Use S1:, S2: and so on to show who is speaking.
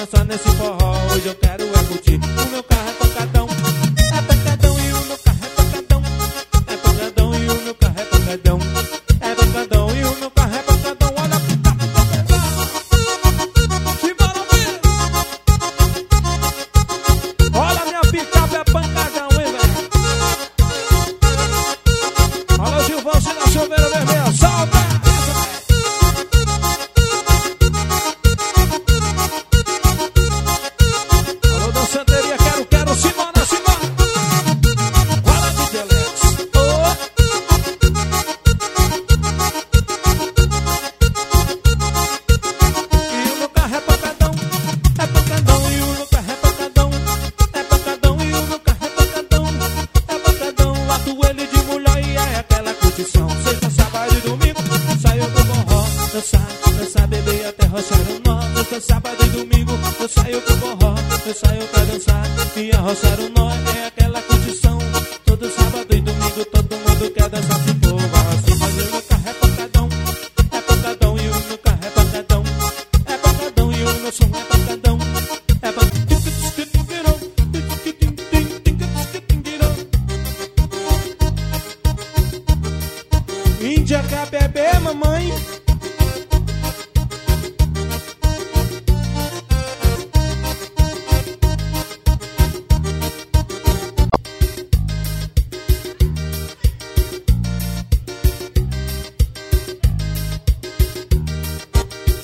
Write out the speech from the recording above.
S1: dançar nesse forró. Hoje eu quero é curtir. O meu carro é pancadão. É pancadão e o meu carro é pancadão. É pancadão e o meu carro é pancadão. É pancadão e o meu carro é pancadão. Olha que tá pancadão. Simbora, velho. Olha minha picape é pancadão, hein, velho. Olha o Gilvão, se na chuveira vermelha. Solta! Sexta, sábado e domingo, saio pro forró, dançar, beber até roçar o nó. Sexta, sábado e domingo, eu saio pro forró, eu saio pra dançar e roçar o nó. É aquela curtição, todo sábado e domingo, todo mundo quer dançar se povo assim. Mas o meu carro é pancadão e o meu carro é pancadão. É pancadão e o meu som é pancadão.